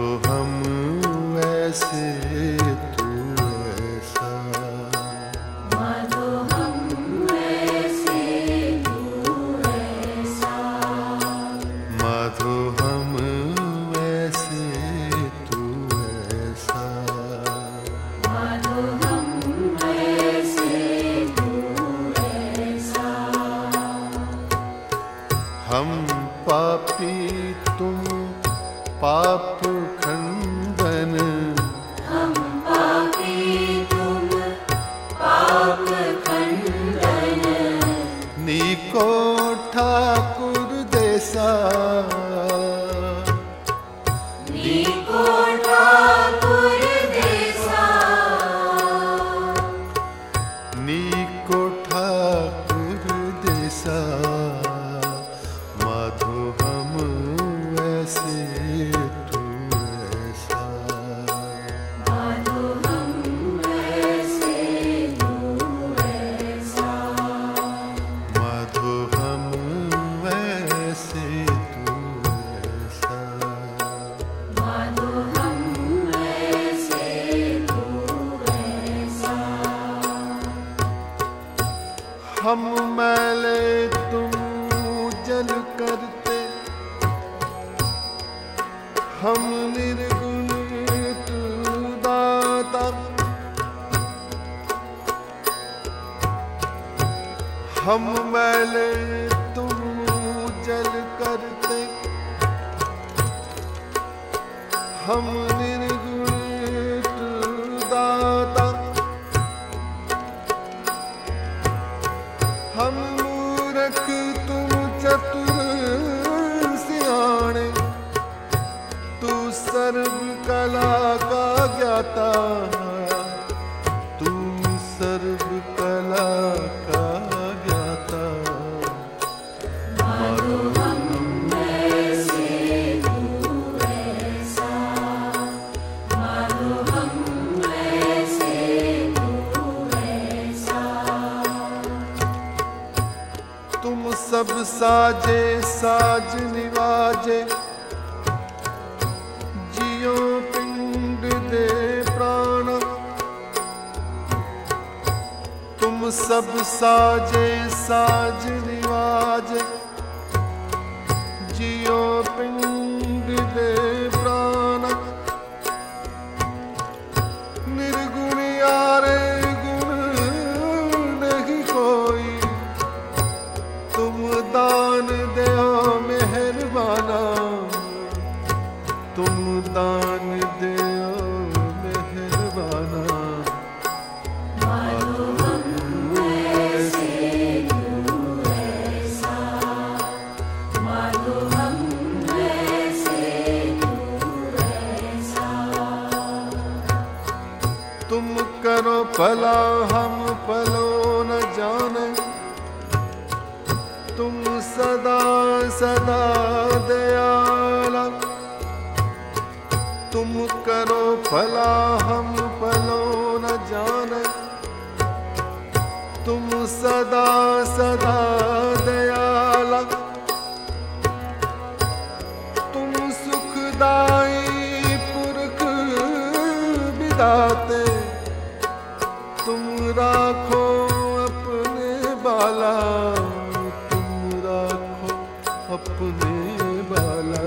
हम वैसे तू ऐसा, माधो हम वैसे तू ऐसा, माधो हम वैसे तू ऐसा, माधो हम वैसे तू ऐसा। हम पापी तुम पाप खंडन, हम पापी तुम पाप खंडन, नीको ठाकुर देसा, नीको ठाकुर देसा, नीको ठाकुर देसा, माधो हम वैसे तू ऐसा, माधो हम वैसे तू ऐसा, माधो हम वैसे तू ऐसा, माधो हम वैसे तू ऐसा। हम मैले तुम जल करते, हम निर्गुण तू दाता, हम मैले तुम जल करते, हम निर्गुण तू दाता, हम मूर्ख तुम चतुर सियाणे, तू सर्व कला का ज्ञाता, तू सर्व कला का ज्ञाता, माधो हम वैसे तू ऐसा, माधो हम वैसे तू ऐसा। तुम सब साजे साज निवाजे, जियो पिंड दे प्राण, तुम सब साजे साज निवाजे, जियो पिंड दे प्राण, निर्गुण यारे गुण नहीं कोई, तुम दान दो मेहरबाना, तुम दान दो मेहरबाना, माधो हम वैसे तू ऐसा, माधो हम वैसे तू ऐसा। तुम करो भला हम भलो न जाने, तुम सदा सदा दयाला, तुम करो भला हम भलो न जाने, तुम सदा सदा दयाला, तुम सुखदाई पुरख विदाते, तुम राखो अपने बाला, तुम राखो अपने बाला,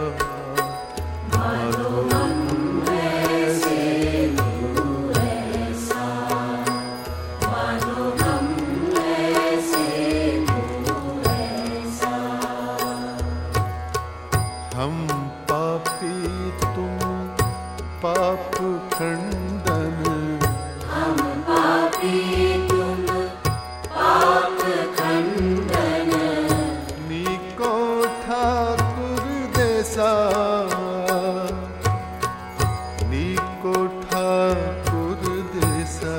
माधो हम वैसे तू ऐसा, माधो हम वैसे तू ऐसा। हम पापी तुम पाप खंडन, हम पापी तुम पाप खंडन, नीको ठाकुर देसा, नीको ठाकुर देसा,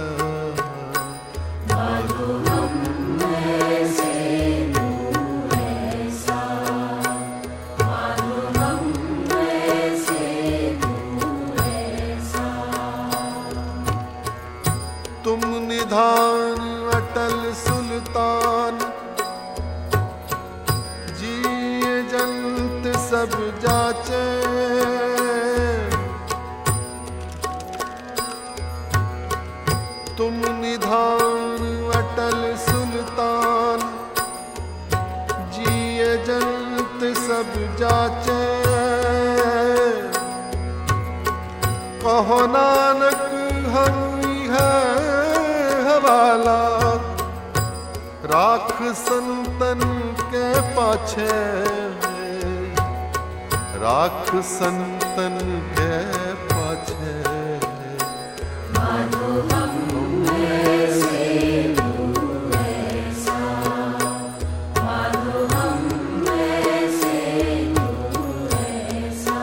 माधो हम वैसे तू ऐसा, माधो हम वैसे तू ऐसा। तुम निधान अटल सुल्तान, जिए जंत सब जाचे, कहो नानक हम है हवाला, राख संतन के पाछे, राख संतन के पाछे। मानो हम ऐसे तू ऐसा, मानो हम ऐसे तू ऐसा।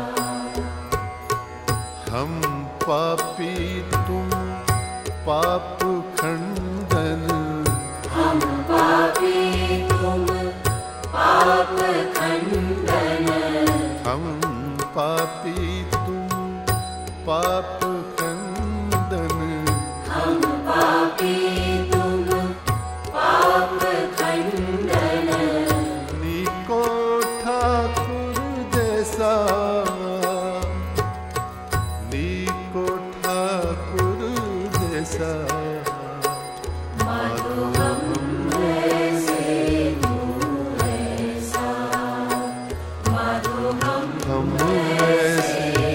हम पापी तुम पाप खंडन, हम पापी तुम पाप खंडन, हम पापी तुम पाप खंडन। हम पापी तुम पाप खंडन। नीको ठाकुर जैसा, नीको ठाकुर जैसा। मानो हम ऐसे तू ऐसा, मानो हम ऐसे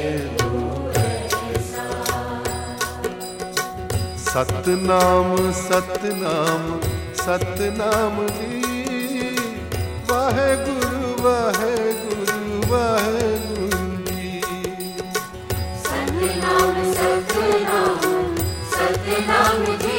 सतनाम सतनाम सतनाम जी, वाहेगुरु वाहेगुरु वाहेगुरु जी। सतनाम सतनाम सतनाम जी,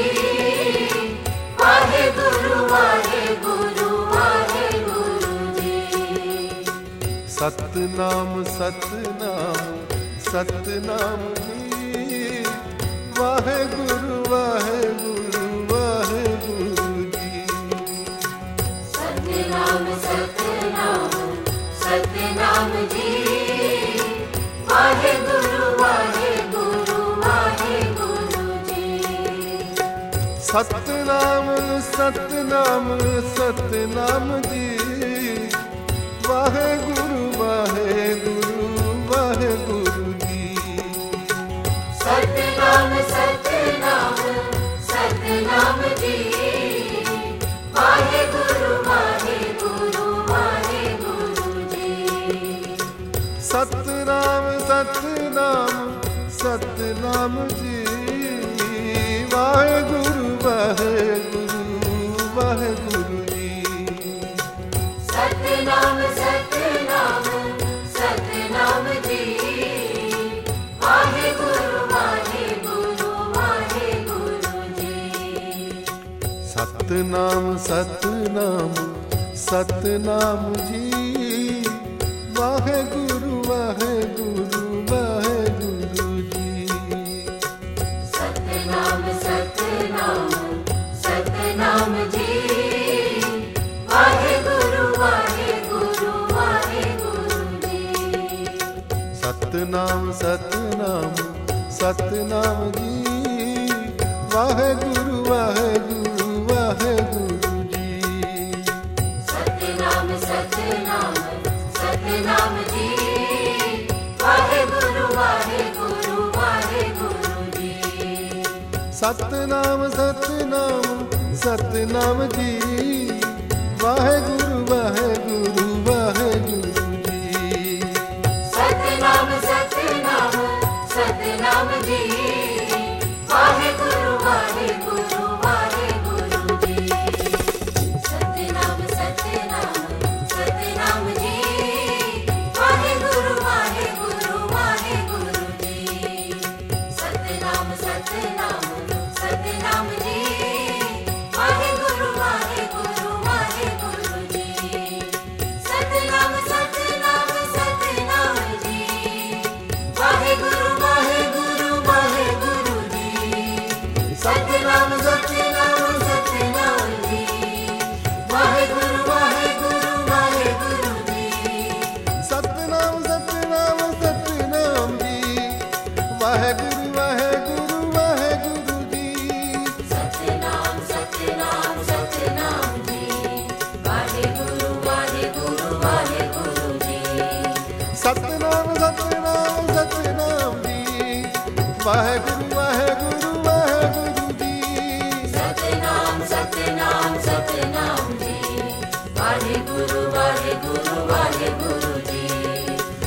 वाहेगुरु वाहेगुरु वाहेगुरु जी। सतनाम सतनाम सतनाम जी, वाहेगुरु वाहेगुरु वाहेगुरु जी। सतनाम सतनाम सतनाम जी, वाहेगुरु वाहेगुरु वाहेगुरु जी। सतनाम सतनाम सतनाम जी, वाहेगुरु वाहेगुरु वाहेगुरु जी। सतनाम सतनाम सतनाम जी, वाहेगुरु वाहेगुरु वाहेगुरु जी। सतनाम सतनाम सतनाम जी, वाहेगुरु वाहेगुरु वाहेगुरु जी। सतनाम सतनाम सतनाम जी, वाहेगुरु वाहेगुरु वाहेगुरु जी। सतनाम सतनाम सतनाम जी, वाहेगुरु वाहेगुरु वाहेगुरु जी। सतनाम सतनाम सतनाम जी, वाहेगुरु वाहेगुरु वाहेगुरु जी। सतनाम सतनाम सतनाम जी, वाहेगुरु वाहेगुरु वाहेगुरु जी। सतनाम सतनाम सतनाम जी, वाहेगुरु वाहेगुरु वाहेगुरु जी। सतनाम सतनाम सतनाम जी, वाहेगुरु वाहेगुरु वाहेगुरु जी। सतनाम सतनाम सतनाम जी, वाहेगुरु वाहेगुरु वाहेगुरु जी। सतनाम सतनाम सतनाम जी, वाहेगुरु वाहेगुरु वाहेगुरु जी। सतनाम सतनाम सतनाम जी, वाहेगुरु वाहेगुरु वाहेगुरु जी। सतनाम सतनाम सतनाम जी, वाहेगुरु वाहेगुरु वाहेगुरु जी। सतनाम सतनाम सतनाम जी, वाहेगुरु वाहेगुरु वाहेगुरु जी। सतनाम सतनाम सतनाम जी, वाहेगुरु वाहेगुरु वाहेगुरु जी। सतनाम सतनाम सतनाम जी, वाहेगुरु वाहेगुरु वाहेगुरु जी। सतनाम सतनाम सतनाम जी, वाहेगुरु वाहेगुरु वाहेगुरु जी। सतनाम सतनाम सतनाम जी, वाहेगुरु वाहेगुरु वाहेगुरु जी।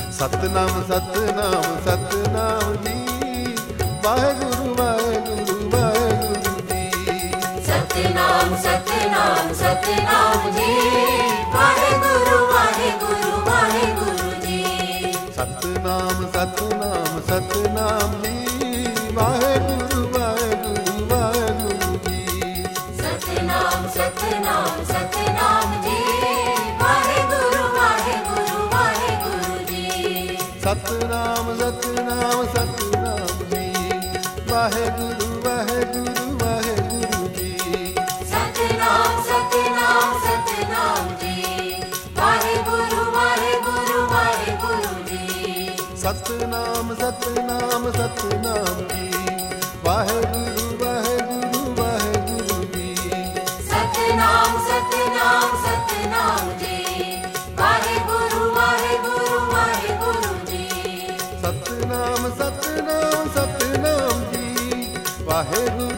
सतनाम सतनाम सतनाम जी, वाहेगुरु वाहेगुरु वाहेगुरु जी। सतनाम सतनाम सतनाम जी, वाहेगुरु वाहेगुरु वाहेगुरु जी। सतनाम सतनाम सतनाम जी, वाहेगुरु वाहेगुरु वाहेगुरु जी। सतनाम सतनाम सतनाम जी, वाहेगुरु वाहेगुरु वाहेगुरु जी। सतनाम सतनाम सतनाम जी, वाहेगुरु वाहेगुरु वाहेगुरु जी। सतनाम सतनाम सतनाम जी, वाहेगुरु वाहेगुरु वाहेगुरु जी। सतनाम सतनाम सतनाम जी, वाहेगुरु वाहेगुरु वाहेगुरु जी। सतनाम सतनाम सतनाम जी, वाहेगुरु वाहेगुरु वाहेगुरु जी। सतनाम सतनाम सतनाम जी, वाहेगुरु